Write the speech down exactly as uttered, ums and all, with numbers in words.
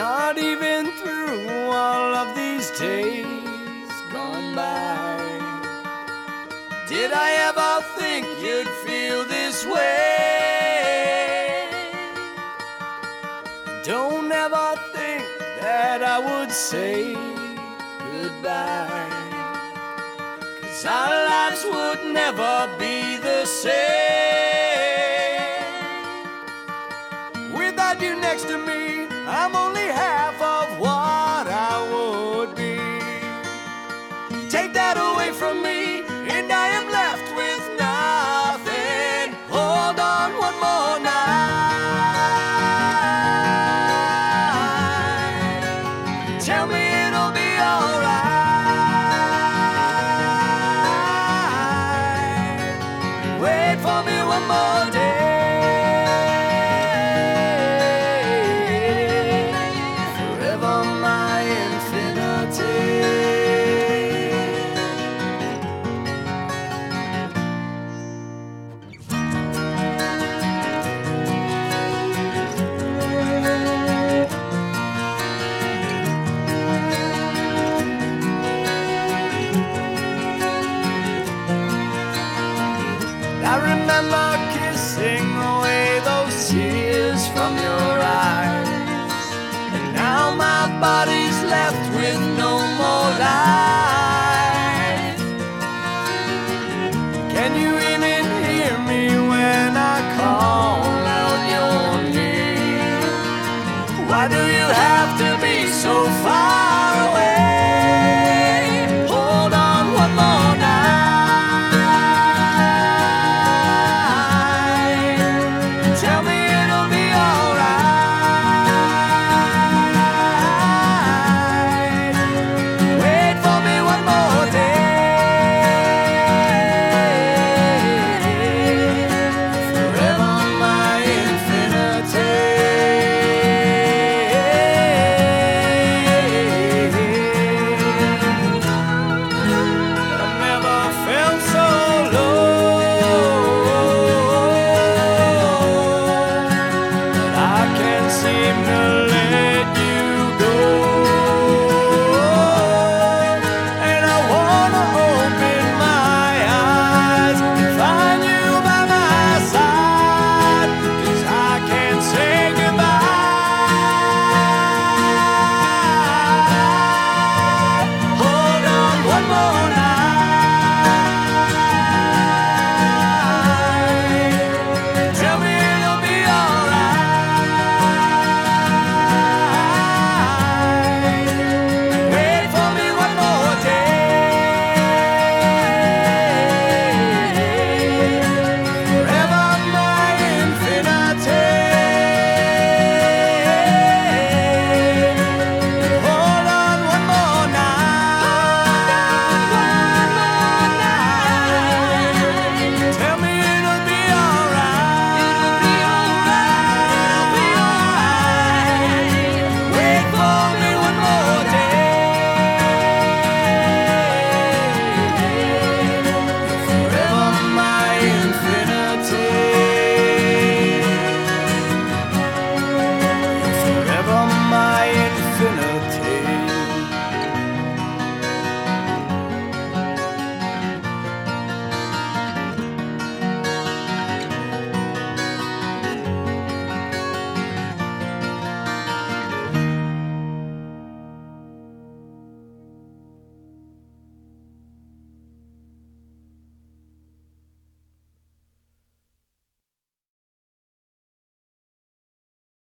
not even through all of these days gone by. Did I ever think you'd feel this way? Don't ever think that I would say goodbye, 'cause our lives would never be the same. Without you next to me, I'm only half of what I would be. Take that away from me, and I am left with nothing. Hold on one more night. Tell me it'll be alright. Wait for me one more day. Forever my infinity. I remember kissing away those tears from your eyes, and now my body's left with no more life. Can you even hear me when I call out your name? Why do you have to be so far